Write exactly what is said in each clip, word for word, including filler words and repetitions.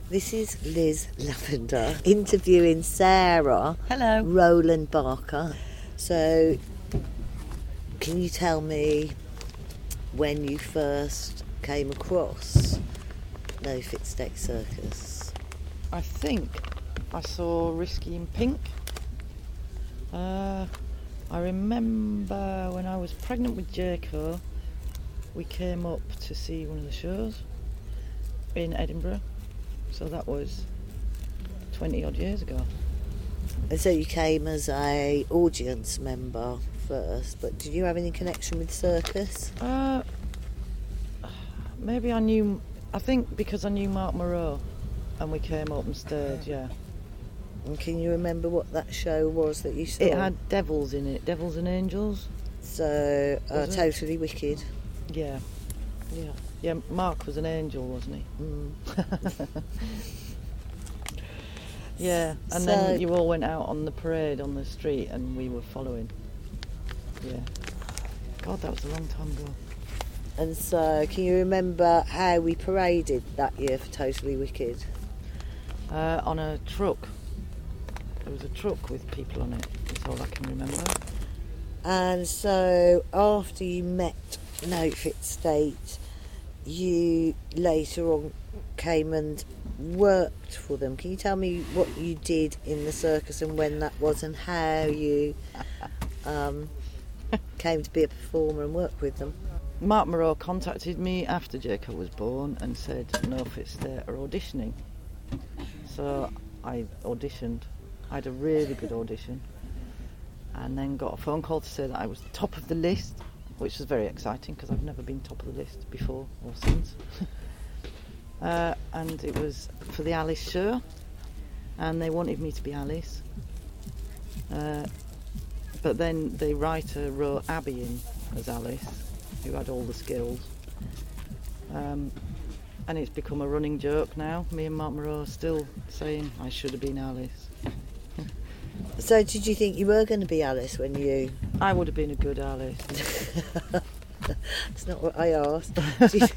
This is Liz Lavender interviewing Sarah Hello. Rowland Barker. So, can you tell me when you first came across No Fit Steak Circus? I think I saw Risky in Pink. Uh, I remember when I was pregnant with Jaco, we came up to see one of the shows in Edinburgh. So that was twenty odd years ago. And so you came as a audience member first, but did you have any connection with circus? Uh, maybe I knew, I think because I knew Mark Moreau and we came up and stayed, yeah. And can you remember what that show was that you saw? It had devils in it, devils and angels. So, uh, Was it? Totally Wicked. Yeah, yeah. Yeah, Mark was an angel, wasn't he? Mm. Yeah, and So- then you all went out on the parade on the street and we were following. Yeah. God, that was a long time ago. And so, can you remember how we paraded that year for Totally Wicked? Uh, on a truck. There was a truck with people on it, that's all I can remember. And so, after you met No Fit State, you later on came and worked for them. Can you tell me what you did in the circus and when that was and how you um, came to be a performer and work with them? Mark Moreau contacted me after Jacob was born and said No Fit State are auditioning. So I auditioned. I had a really good audition and then got a phone call to say that I was top of the list, which was very exciting because I've never been top of the list before or since. uh, and it was for the Alice show and they wanted me to be Alice. Uh, but then the writer wrote Abby in as Alice, who had all the skills. Um, and it's become a running joke now. Me and Mark Moreau are still saying I should have been Alice. So did you think you were going to be Alice when you... I would have been a good Alice. That's not what I asked. Did-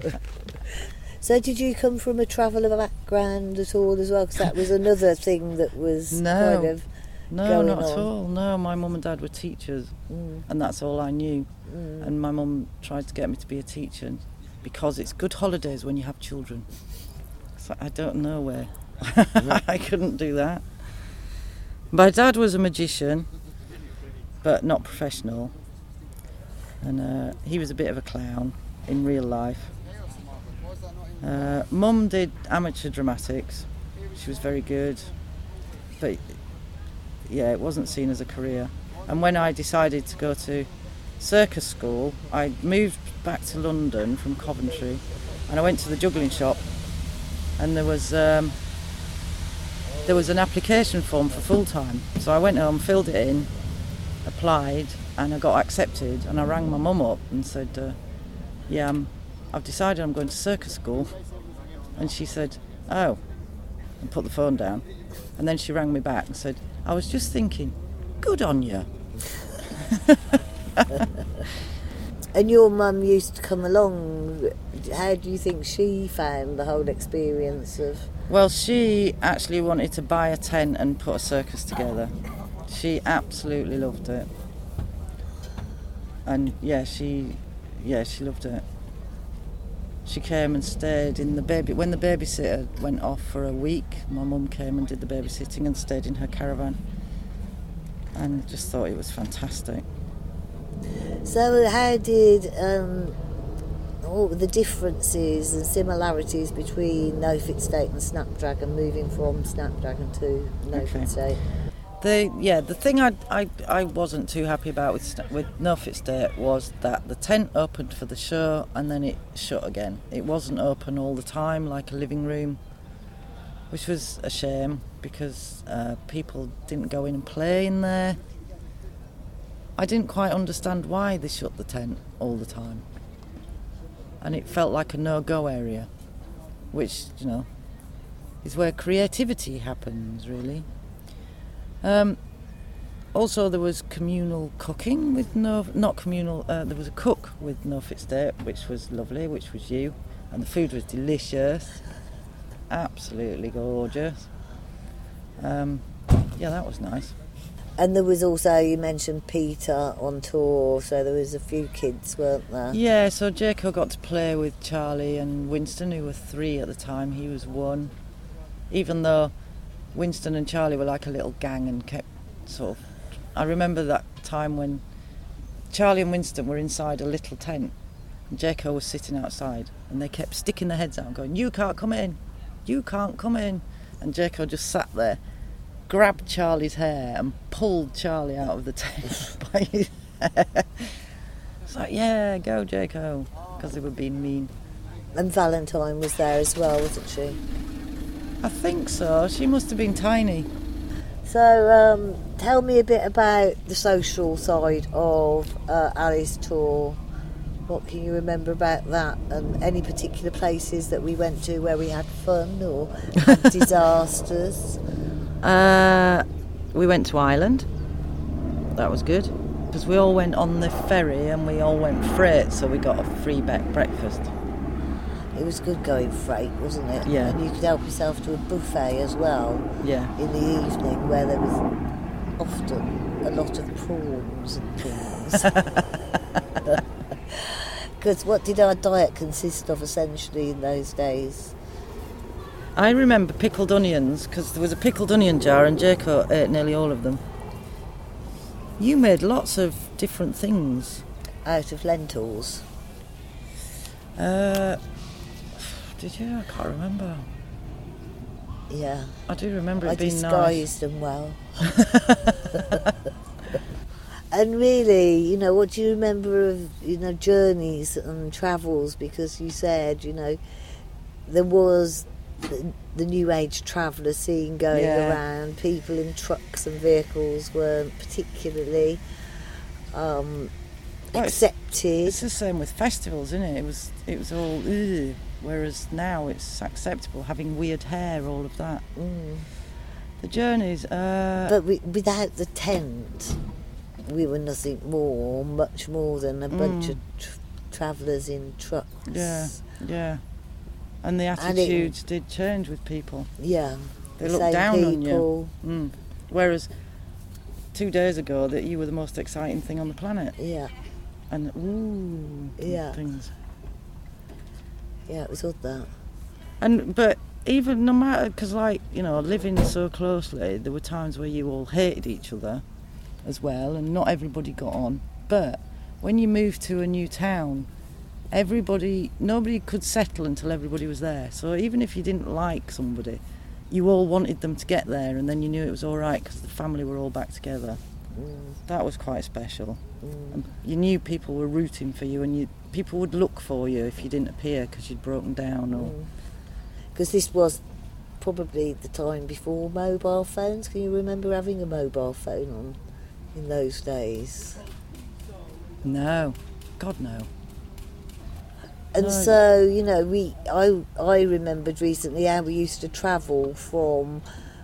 So did you come from a traveller background at all as well? Because that was another thing that was No. kind of... No, going not at on. all. No, my mum and dad were teachers Mm, and that's all I knew. mm. And my mum tried to get me to be a teacher because it's good holidays when you have children. So I don't know where. I couldn't do that. My dad was a magician, but not professional. And uh, he was a bit of a clown in real life. Uh, Mum did amateur dramatics. She was very good. But yeah, it wasn't seen as a career. And when I decided to go to circus school, I moved back to London from Coventry and I went to the juggling shop and there was um, there was an application form for full-time. So I went home, filled it in, applied and I got accepted and I rang my mum up and said, uh, yeah, I'm, I've decided I'm going to circus school. And she said, oh, and put the phone down. And then she rang me back and said, I was just thinking, good on you. And your mum used to come along. How do you think she found the whole experience of... Well, she actually wanted to buy a tent and put a circus together. She absolutely loved it. And yeah, she yeah, she loved it. She came and stayed in the baby... When the babysitter went off for a week, my mum came and did the babysitting and stayed in her caravan. And just thought it was fantastic. So how did um, all the differences and similarities between No Fit State and Snapdragon, moving from Snapdragon to No Okay. Fit State? The yeah, the thing I, I, I wasn't too happy about with Sta- with No Fit State was that the tent opened for the show and then it shut again. It wasn't open all the time like a living room, which was a shame because uh, people didn't go in and play in there. I didn't quite understand why they shut the tent all the time, and it felt like a no-go area, which, you know, is where creativity happens, really. Um, also, there was communal cooking with no, not communal. Uh, there was a cook with No Fit State, which was lovely, which was you, and the food was delicious. absolutely gorgeous. Um, yeah, that was nice. And there was also, you mentioned Peter on tour, so there was a few kids, weren't there? Yeah, so Jaco got to play with Charlie and Winston, who were three at the time. He was one. Even though Winston and Charlie were like a little gang and kept sort of... I remember that time when Charlie and Winston were inside a little tent and Jaco was sitting outside, and they kept sticking their heads out and going, "You can't come in, you can't come in." And Jaco just sat there, grabbed Charlie's hair and pulled Charlie out of the tent by his hair. It's like, yeah, go Jaco, because they were being mean. And Valentine was there as well, wasn't she? I think so. She must have been tiny. So um, tell me a bit about the social side of uh, Ali's tour. What can you remember about that, and any particular places that we went to where we had fun or had disasters? Uh, we went to Ireland. That was good, because we all went on the ferry and we all went freight, so we got a free back breakfast. It was good going freight, wasn't it? Yeah. And you could help yourself to a buffet as well. Yeah. In the evening, where there was often a lot of prawns and things. Because what did our diet consist of essentially in those days? I remember pickled onions, because there was a pickled onion jar and Jaco ate nearly all of them. You made lots of different things. Out of lentils. Uh, did you? I can't remember. Yeah. I do remember it I being nice. disguised them well. And really, you know, what do you remember of, you know, journeys and travels? Because you said, you know, there was the, the new age traveller scene going Yeah. around. People in trucks and vehicles weren't particularly um, Well, it's- accepted. It's the same with festivals, isn't it? It was it was all ugh, whereas now it's acceptable, having weird hair, all of that. Mm. The journeys. Uh, But we, without the tent, we were nothing more, much more than a bunch Mm. of tr- travellers in trucks. yeah, yeah. And the And it- attitudes did change with people. Yeah. They the looked same down on you. people. Mm. Whereas two days ago, that you were the most exciting thing on the planet, Yeah, and ooh, Yeah. things. yeah, it was odd that. And but even no matter, because like you know, living so closely, there were times where you all hated each other as well, and not everybody got on. But when you moved to a new town, everybody, nobody could settle until everybody was there. So even if you didn't like somebody, you all wanted them to get there, and then you knew it was all right because the family were all back together. Mm, That was quite special. mm. And you knew people were rooting for you, and you people would look for you if you didn't appear because you'd broken down or. Because this was probably the time before mobile phones. Can you remember having a mobile phone on in those days? No, God no. And No. so, you know, we I I remembered recently how we used to travel from,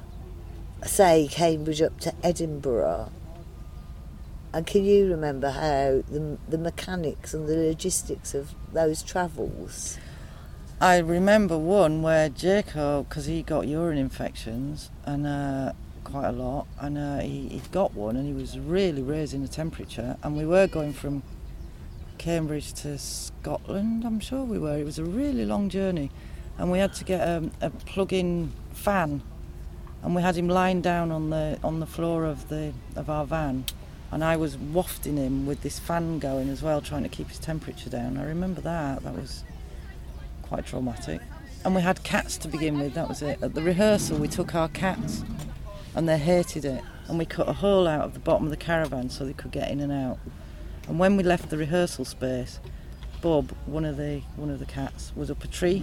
say, Cambridge up to Edinburgh. And can you remember how the the mechanics and the logistics of those travels? I remember one where Jaco, because he got urine infections and uh, quite a lot, and uh, he, he got one and he was really raising the temperature, and we were going from Cambridge to Scotland, I'm sure we were. It was a really long journey, and we had to get a, a plug-in fan, and we had him lying down on the on the floor of the of our van, and I was wafting him with this fan going as well, trying to keep his temperature down. I remember that. That was quite traumatic. And we had cats to begin with, that was it. At the rehearsal we took our cats and they hated it, and we cut a hole out of the bottom of the caravan so they could get in and out. And when we left the rehearsal space, Bob, one of the one of the cats, was up a tree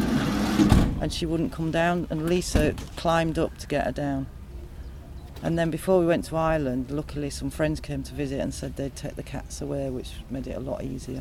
and she wouldn't come down, and Lisa climbed up to get her down. And then before we went to Ireland, luckily some friends came to visit and said they'd take the cats away, which made it a lot easier.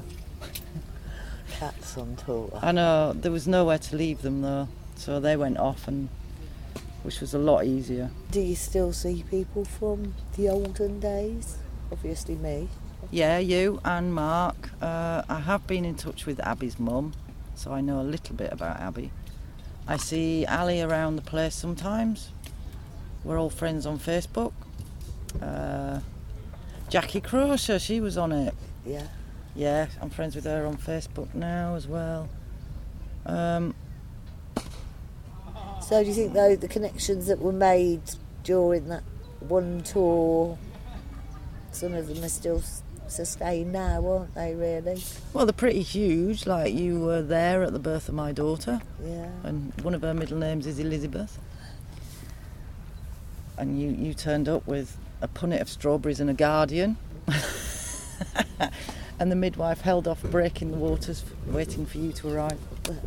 Cats on tour. I know, there was nowhere to leave them though, so they went off, and which was a lot easier. Do you still see people from the olden days? Obviously me. Yeah, you and Mark. Uh, I have been in touch with Abby's mum, so I know a little bit about Abby. I see Ali around the place sometimes. We're all friends on Facebook. Uh, Jackie Crosher, she was on it. Yeah. Yeah, I'm friends with her on Facebook now as well. Um, So do you think, though, the connections that were made during that one tour, some of them are still s- sustained now, aren't they, really? well, they're pretty huge. Like, you were there at the birth of my daughter, Yeah. and one of her middle names is Elizabeth. And you, you turned up with a punnet of strawberries and a Guardian. And the midwife held off breaking the waters, waiting for you to arrive.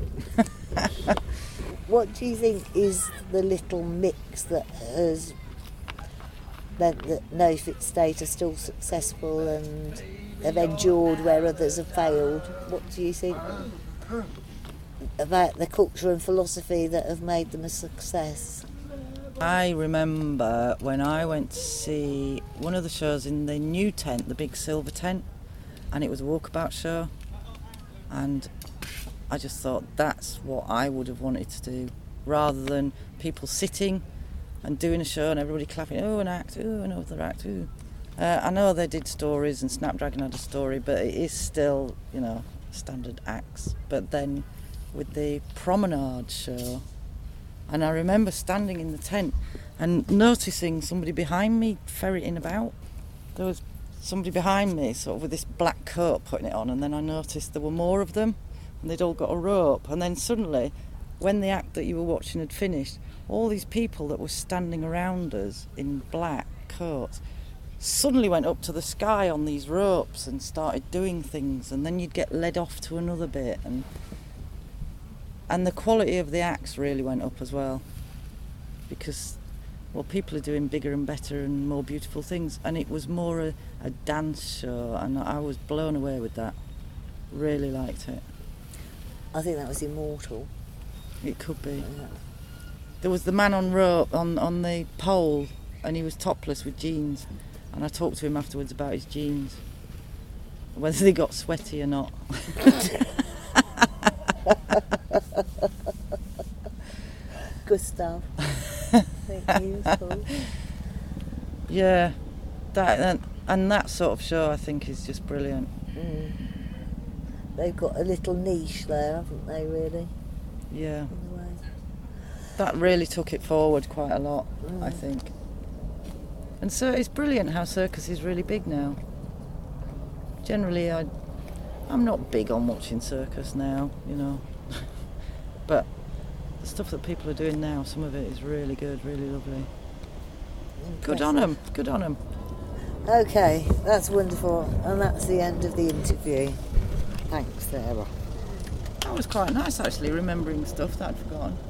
What do you think is the little mix that has meant that No Fit State are still successful and have endured where others have failed? What do you think about the culture and philosophy that have made them a success? I remember when I went to see one of the shows in the new tent, the big silver tent, and it was a walkabout show, and I just thought that's what I would have wanted to do, rather than people sitting and doing a show and everybody clapping, oh, an act, oh, another act, oh. Uh, I know they did stories and Snapdragon had a story, but it is still, you know, standard acts. But then with the promenade show, and I remember standing in the tent and noticing somebody behind me ferreting about. There was somebody behind me sort of with this black coat putting it on, and then I noticed there were more of them and they'd all got a rope, and then suddenly when the act that you were watching had finished, all these people that were standing around us in black coats suddenly went up to the sky on these ropes and started doing things, and then you'd get led off to another bit, and and the quality of the acts really went up as well, because well, people are doing bigger and better and more beautiful things, and it was more a, a dance show, and I was blown away with that. Really liked it. I think that was Immortal. It could be. Yeah. There was the man on rope on, on the pole, and he was topless with jeans, and I talked to him afterwards about his jeans, whether they got sweaty or not. Gustav. Thank you. Cool. Yeah, that and, and that sort of show I think is just brilliant. Mm. They've got a little niche there, haven't they, really? Yeah, In a way. that really took it forward quite a lot, Mm. I think. And so it's brilliant how circus is really big now. Generally, I, I'm not big on watching circus now, you know. But the stuff that people are doing now, some of it is really good, really lovely. Good on them, good on them. Okay, that's wonderful. And that's the end of the interview. Thanks, Sarah. That was quite nice, actually, remembering stuff that I'd forgotten.